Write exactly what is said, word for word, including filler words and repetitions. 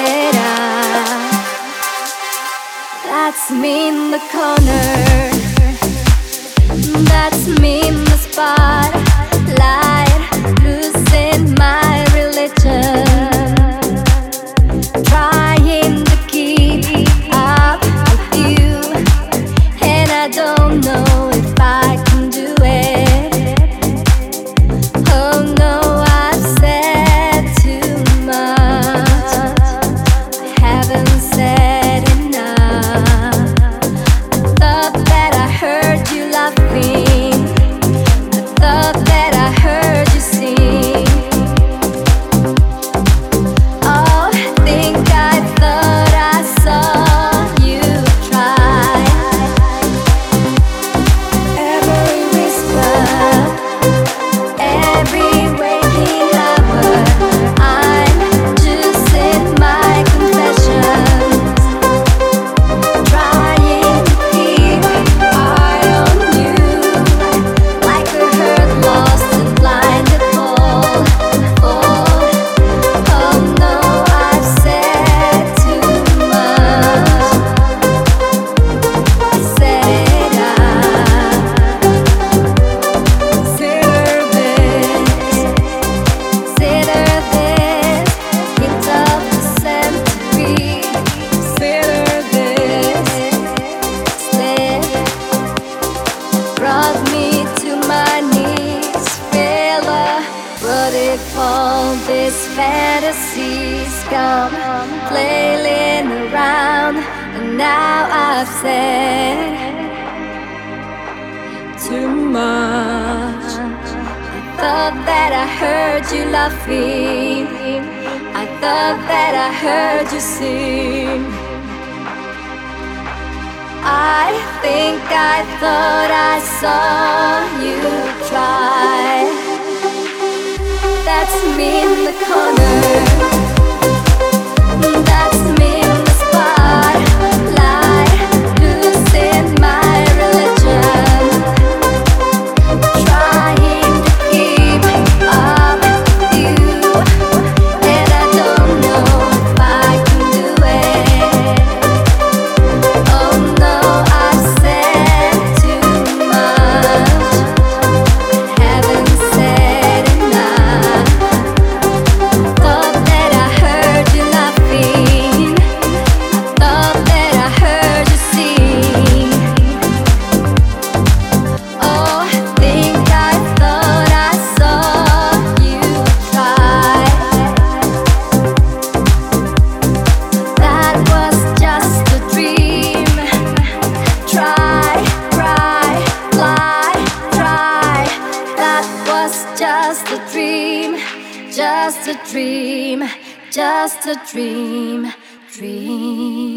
it out. That's me in the corner. That's me in the spotlight, losing my religion, trying to keep up with you, and I don't know if I can do it. Oh no, I've said too much. I haven't said enough. I thought that I heard you laughing. I thought that I heard you sing. Oh, I think I thought I saw you try. Every whisper, every waking hour, I'm just in my confessions, trying to keep an eye on you, like a hurt, lost and blinded fall. Oh, oh no, I've said too much. I said it out. Consider this, consider this, hint of the century. Consider this, slip brought me to my knees. Failure, what if all these fantasies come flailing around? And now I've said too much. I thought that I heard you laughing. I thought that I heard you sing. I think I thought I saw you try. That's me in the corner. That's me in the spotlight, losing my religion, trying to keep up with you, and I don't know if I can do it. Oh no, I've said too much. I haven't said enough. Thought that I heard you laughing. I thought that I heard you sing. Oh, I think I thought I saw you try. That was just a dream. Try, cry, fly, try. That was just a dream, just a dream, just a dream, dream.